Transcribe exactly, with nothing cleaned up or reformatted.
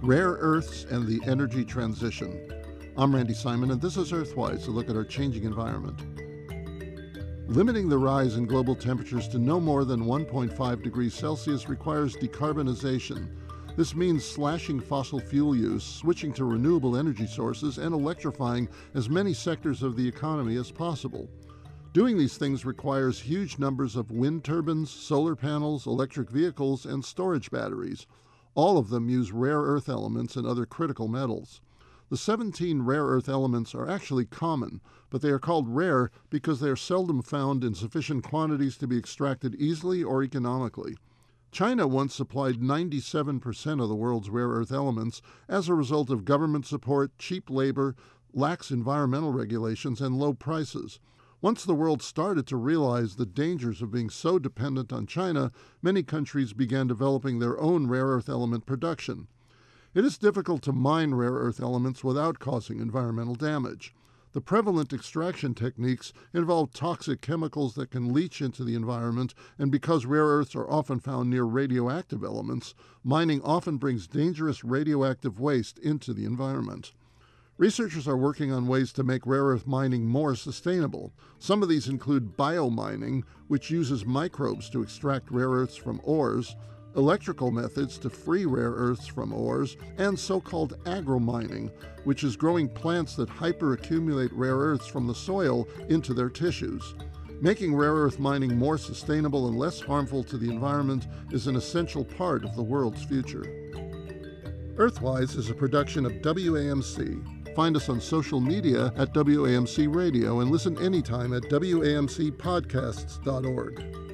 Rare Earths and the Energy Transition. I'm Randy Simon, and this is Earthwise, a look at our changing environment. Limiting the rise in global temperatures to no more than one point five degrees Celsius requires decarbonization. This means slashing fossil fuel use, switching to renewable energy sources, and electrifying as many sectors of the economy as possible. Doing these things requires huge numbers of wind turbines, solar panels, electric vehicles, and storage batteries. All of them use rare earth elements and other critical metals. The seventeen rare earth elements are actually common, but they are called rare because they are seldom found in sufficient quantities to be extracted easily or economically. China once supplied ninety-seven percent of the world's rare earth elements as a result of government support, cheap labor, lax environmental regulations, and low prices. Once the world started to realize the dangers of being so dependent on China, many countries began developing their own rare earth element production. It is difficult to mine rare earth elements without causing environmental damage. The prevalent extraction techniques involve toxic chemicals that can leach into the environment, and because rare earths are often found near radioactive elements, mining often brings dangerous radioactive waste into the environment. Researchers are working on ways to make rare earth mining more sustainable. Some of these include biomining, which uses microbes to extract rare earths from ores, electrical methods to free rare earths from ores, and so-called agromining, which is growing plants that hyperaccumulate rare earths from the soil into their tissues. Making rare earth mining more sustainable and less harmful to the environment is an essential part of the world's future. Earthwise is a production of W A M C. Find us on social media at W A M C Radio and listen anytime at W A M C podcasts dot org.